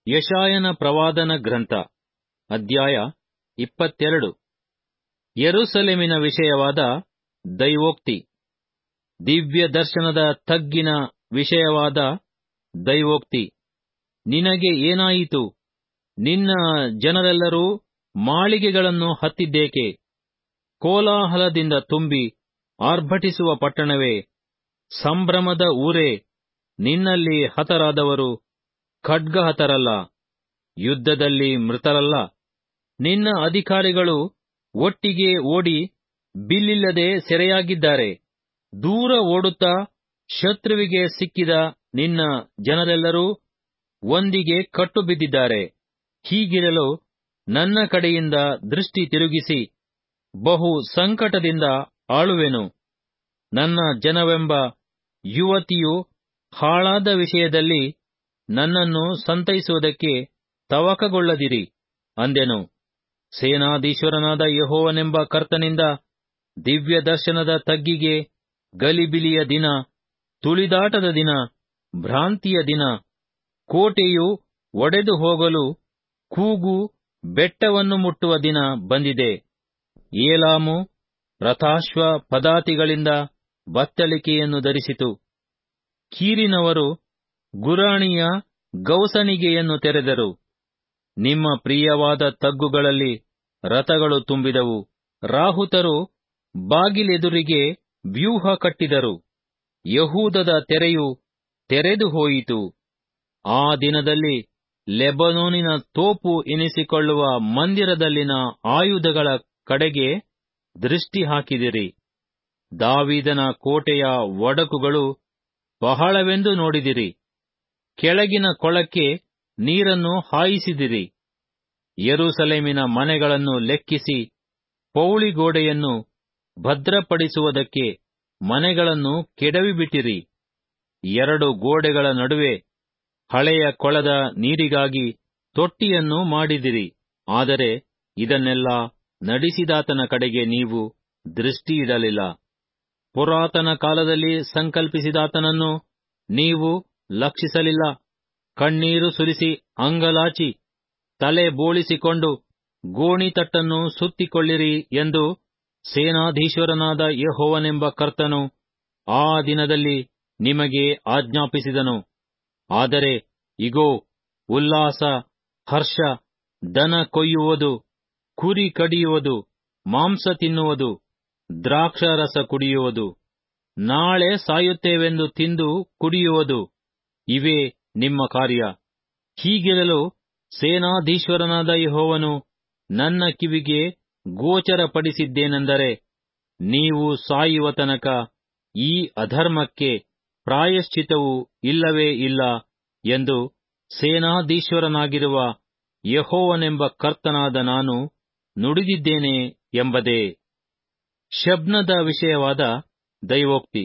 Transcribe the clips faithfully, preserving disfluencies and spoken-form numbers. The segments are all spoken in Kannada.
ಯೆಶಾಯನ ಪ್ರವಾದನ ಗ್ರಂಥ ಅಧ್ಯಾಯ ಇಪ್ಪತ್ತೆರಡು. ಯೆರೂಸಲೇಮಿನ ವಿಷಯವಾದ ದೈವೋಕ್ತಿ. ದಿವ್ಯ ದರ್ಶನದ ತಗ್ಗಿನ ವಿಷಯವಾದ ದೈವೋಕ್ತಿ. ನಿನಗೆ ಏನಾಯಿತು? ನಿನ್ನ ಜನರೆಲ್ಲರೂ ಮಾಳಿಗೆಗಳನ್ನು ಹತ್ತಿದ್ದೇಕೆ? ಕೋಲಾಹಲದಿಂದ ತುಂಬಿ ಆರ್ಭಟಿಸುವ ಪಟ್ಟಣವೇ, ಸಂಭ್ರಮದ ಊರೇ, ನಿನ್ನಲ್ಲಿ ಹತರಾದವರು ಖಡ್ಗಹತರಲ್ಲ, ಯುದ್ಧದಲ್ಲಿ ಮೃತರಲ್ಲ. ನಿನ್ನ ಅಧಿಕಾರಿಗಳು ಒಟ್ಟಿಗೆ ಓಡಿ ಬಿಲ್ಲಿಲ್ಲದೆ ಸೆರೆಯಾಗಿದ್ದಾರೆ. ದೂರ ಓಡುತ್ತಾ ಶತ್ರುವಿಗೆ ಸಿಕ್ಕಿದ ನಿನ್ನ ಜನರೆಲ್ಲರೂ ಒಂದಿಗೆ ಕಟ್ಟು ಬಿದ್ದಿದ್ದಾರೆ. ಹೀಗಿರಲು ನನ್ನ ಕಡೆಯಿಂದ ದೃಷ್ಟಿ ತಿರುಗಿಸಿ ಬಹು ಸಂಕಟದಿಂದ ಆಳುವೆನು. ನನ್ನ ಜನವೆಂಬ ಯುವತಿಯು ಹಾಳಾದ ವಿಷಯದಲ್ಲಿ ನನ್ನನ್ನು ಸಂತೈಸುವುದಕ್ಕೆ ತವಕಗೊಳ್ಳದಿರಿ ಅಂದೆನು. ಸೇನಾಧೀಶ್ವರನಾದ ಯೆಹೋವನೆಂಬ ಕರ್ತನಿಂದ ದಿವ್ಯ ದರ್ಶನದ ತಗ್ಗಿಗೆ ಗಲಿಬಿಲಿಯ ದಿನ, ತುಳಿದಾಟದ ದಿನ, ಭ್ರಾಂತಿಯ ದಿನ, ಕೋಟೆಯು ಒಡೆದು ಹೋಗಲು ಕೂಗು ಬೆಟ್ಟವನ್ನು ಮುಟ್ಟುವ ದಿನ ಬಂದಿದೆ. ಏಲಾಮು ರಥಾಶ್ವ ಪದಾತಿಗಳಿಂದ ಬತ್ತಳಿಕೆಯನ್ನು ಧರಿಸಿತು. ಕೀರಿನವರು ಗುರಾಣಿಯ ಗೌಸಣಿಗೆಯನ್ನು ತೆರೆದರು. ನಿಮ್ಮ ಪ್ರಿಯವಾದ ತಗ್ಗುಗಳಲ್ಲಿ ರಥಗಳು ತುಂಬಿದವು. ರಾಹುತರು ಬಾಗಿಲೆದುರಿಗೆ ವ್ಯೂಹ ಕಟ್ಟಿದರು. ಯಹೂದದ ತೆರೆಯು ತೆರೆದು ಹೋಯಿತು. ಆ ದಿನದಲ್ಲಿ ಲೆಬನೋನಿನ ತೋಪು ಎನಿಸಿಕೊಳ್ಳುವ ಮಂದಿರದಲ್ಲಿನ ಆಯುಧಗಳ ಕಡೆಗೆ ದೃಷ್ಟಿ ಹಾಕಿದಿರಿ. ದಾವೀದನ ಕೋಟೆಯ ಒಡಕುಗಳು ಬಹಳವೆಂದು ನೋಡಿದಿರಿ. ಕೆಳಗಿನ ಕೊಳಕ್ಕೆ ನೀರನ್ನು ಹಾಯಿಸಿದಿರಿ. ಯೆರೂಸಲೇಮಿನ ಮನೆಗಳನ್ನು ಲೆಕ್ಕಿಸಿ ಪೌಳಿಗೋಡೆಯನ್ನು ಭದ್ರಪಡಿಸುವುದಕ್ಕೆ ಮನೆಗಳನ್ನು ಕೆಡವಿಬಿಟ್ಟಿರಿ. ಎರಡು ಗೋಡೆಗಳ ನಡುವೆ ಹಳೆಯ ಕೊಳದ ನೀರಿಗಾಗಿ ತೊಟ್ಟಿಯನ್ನು ಮಾಡಿದಿರಿ. ಆದರೆ ಇದನ್ನೆಲ್ಲ ನಡೆಸಿದಾತನ ಕಡೆಗೆ ನೀವು ದೃಷ್ಟಿಯಿಡಲಿಲ್ಲ. ಪುರಾತನ ಕಾಲದಲ್ಲಿ ಸಂಕಲ್ಪಿಸಿದಾತನನ್ನು ನೀವು ಲಕ್ಷಿಸಲಿಲ್ಲ. ಕಣ್ಣೀರು ಸುರಿಸಿ ಅಂಗಲಾಚಿ ತಲೆ ಬೋಳಿಸಿಕೊಂಡು ಗೋಣಿತಟ್ಟನ್ನು ಸುತ್ತಿಕೊಳ್ಳಿರಿ ಎಂದು ಸೇನಾಧೀಶ್ವರನಾದ ಯೆಹೋವನೆಂಬ ಕರ್ತನು ಆ ದಿನದಲ್ಲಿ ನಿಮಗೆ ಆಜ್ಞಾಪಿಸಿದನು. ಆದರೆ ಇಗೋ, ಉಲ್ಲಾಸ, ಹರ್ಷ, ದನ ಕೊಯ್ಯುವುದು, ಕುರಿ ಕಡಿಯುವುದು, ಮಾಂಸ ತಿನ್ನುವುದು, ದ್ರಾಕ್ಷಾರಸ ಕುಡಿಯುವುದು, ನಾಳೆ ಸಾಯುತ್ತೇವೆಂದು ತಿಂದು ಕುಡಿಯುವುದು, ಇವೇ ನಿಮ್ಮ ಕಾರ್ಯ. ಹೀಗಿರಲು ಸೇನಾಧೀಶ್ವರನಾದ ಯೆಹೋವನು ನನ್ನ ಕಿವಿಗೆ ಗೋಚರಪಡಿಸಿದ್ದೇನೆಂದರೆ, ನೀವು ಸಾಯುವ ತನಕ ಈ ಅಧರ್ಮಕ್ಕೆ ಪ್ರಾಯಶ್ಚಿತ್ತವು ಇಲ್ಲವೇ ಇಲ್ಲ ಎಂದು ಸೇನಾಧೀಶ್ವರನಾಗಿರುವ ಯೆಹೋವನೆಂಬ ಕರ್ತನಾದ ನಾನು ನುಡಿದಿದ್ದೇನೆ ಎಂಬುದೇ. ಶಬ್ನದ ವಿಷಯವಾದ ದೈವೋಕ್ತಿ.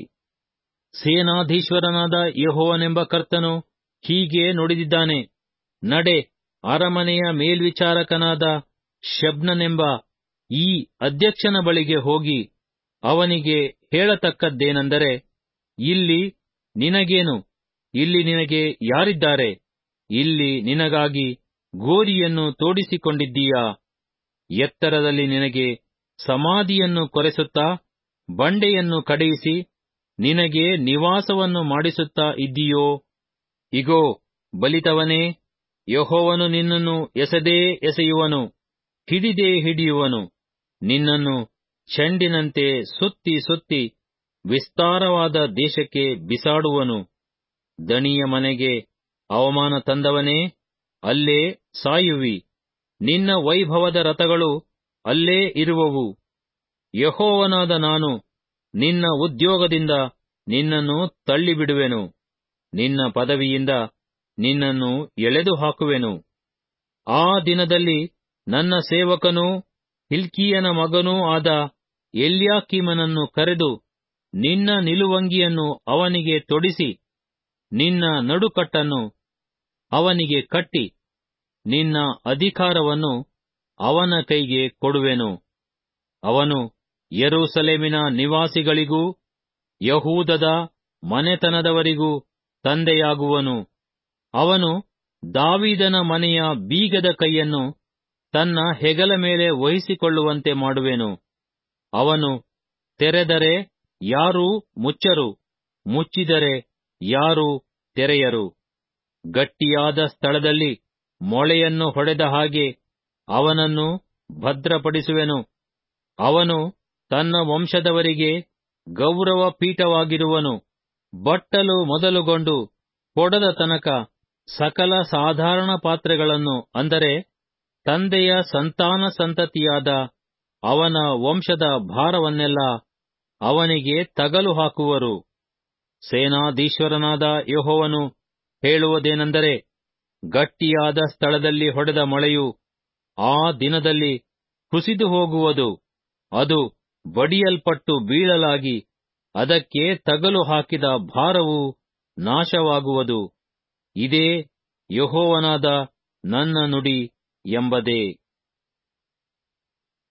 ಸೇನಾಧೀಶ್ವರನಾದ ಯೆಹೋವನೆಂಬ ಕರ್ತನು ಹೀಗೆ ನುಡಿದಿದ್ದಾನೆ. ನಡೆ, ಅರಮನೆಯ ಮೇಲ್ವಿಚಾರಕನಾದ ಶಬ್ನನೆಂಬ ಈ ಅಧ್ಯಕ್ಷನ ಬಳಿಗೆ ಹೋಗಿ ಅವನಿಗೆ ಹೇಳತಕ್ಕದ್ದೇನೆಂದರೆ, ಇಲ್ಲಿ ನಿನಗೇನು? ಇಲ್ಲಿ ನಿನಗೆ ಯಾರಿದ್ದಾರೆ? ಇಲ್ಲಿ ನಿನಗಾಗಿ ಗೋರಿಯನ್ನು ತೋಡಿಸಿಕೊಂಡಿದ್ದೀಯಾ? ಎತ್ತರದಲ್ಲಿ ನಿನಗೆ ಸಮಾಧಿಯನ್ನು ಕೊರೆಸುತ್ತಾ ಬಂಡೆಯನ್ನು ಕಡೆಯಿಸಿ ನಿನಗೆ ನಿವಾಸವನ್ನು ಮಾಡಿಸುತ್ತಾ ಇದ್ದೀಯೋ? ಇಗೋ, ಬಲಿತವನೇ, ಯೆಹೋವನು ನಿನ್ನನ್ನು ಎಸೆದೇ ಎಸೆಯುವನು, ಹಿಡಿದೇ ಹಿಡಿಯುವನು. ನಿನ್ನನ್ನು ಚೆಂಡಿನಂತೆ ಸುತ್ತಿ ಸುತ್ತಿ ವಿಸ್ತಾರವಾದ ದೇಶಕ್ಕೆ ಬಿಸಾಡುವನು. ದಣಿಯ ಮನೆಗೆ ಅವಮಾನ ತಂದವನೇ, ಅಲ್ಲೇ ಸಾಯುವಿ. ನಿನ್ನ ವೈಭವದ ರಥಗಳು ಅಲ್ಲೇ ಇರುವವು. ಯೆಹೋವನಾದ ನಾನು ನಿನ್ನ ಉದ್ಯೋಗದಿಂದ ನಿನ್ನನ್ನು ತಳ್ಳಿಬಿಡುವೆನು. ನಿನ್ನ ಪದವಿಯಿಂದ ನಿನ್ನನ್ನು ಎಳೆದು ಹಾಕುವೆನು. ಆ ದಿನದಲ್ಲಿ ನನ್ನ ಸೇವಕನೂ ಹಿಲ್ಕೀಯನ ಮಗನೂ ಆದ ಎಲ್ಯಾಕೀಮನನ್ನು ಕರೆದು ನಿನ್ನ ನಿಲುವಂಗಿಯನ್ನು ಅವನಿಗೆ ತೊಡಿಸಿ, ನಿನ್ನ ನಡುಕಟ್ಟನ್ನು ಅವನಿಗೆ ಕಟ್ಟಿ, ನಿನ್ನ ಅಧಿಕಾರವನ್ನು ಅವನ ಕೈಗೆ ಕೊಡುವೆನು. ಅವನು ಯೆರೂಸಲೇಮಿನ ನಿವಾಸಿಗಳಿಗೂ ಯಹೂದದ ಮನೆತನದವರಿಗೂ ತಂದೆಯಾಗುವನು. ಅವನು ದಾವೀದನ ಮನೆಯ ಬೀಗದ ಕೈಯನ್ನು ತನ್ನ ಹೆಗಲ ಮೇಲೆ ವಹಿಸಿಕೊಳ್ಳುವಂತೆ ಮಾಡುವೆನು. ಅವನು ತೆರೆದರೆ ಯಾರೂ ಮುಚ್ಚರು, ಮುಚ್ಚಿದರೆ ಯಾರೂ ತೆರೆಯರು. ಗಟ್ಟಿಯಾದ ಸ್ಥಳದಲ್ಲಿ ಮೊಳೆಯನ್ನು ಹೊಡೆದ ಹಾಗೆ ಅವನನ್ನು ಭದ್ರಪಡಿಸುವೆನು. ಅವನು ತನ್ನ ವಂಶದವರಿಗೆ ಗೌರವ ಪೀಠವಾಗಿರುವನು. ಬಟ್ಟಲು ಮೊದಲುಗೊಂಡು ಕೊಡದ ತನಕ ಸಕಲ ಸಾಧಾರಣ ಪಾತ್ರೆಗಳನ್ನು, ಅಂದರೆ ತಂದೆಯ ಸಂತಾನ ಸಂತತಿಯಾದ ಅವನ ವಂಶದ ಭಾರವನ್ನೆಲ್ಲ ಅವನಿಗೆ ತಗಲು ಹಾಕುವರು. ಸೇನಾಧೀಶ್ವರನಾದ ಯೆಹೋವನು ಹೇಳುವುದೇನೆಂದರೆ, ಗಟ್ಟಿಯಾದ ಸ್ಥಳದಲ್ಲಿ ಹೊಡೆದ ಮೊಳೆಯು ಆ ದಿನದಲ್ಲಿ ಕುಸಿದು ಹೋಗುವುದು. ಅದು ಬಡಿಯಲ್ಪಟ್ಟು ಬೀಳಲಾಗಿ ಅದಕ್ಕೆ ತಗಲು ಹಾಕಿದ ಭಾರವು ನಾಶವಾಗುವುದು. ಇದೇ ಯೆಹೋವನಾದ ನನ್ನ ನುಡಿ ಎಂಬುದೇ.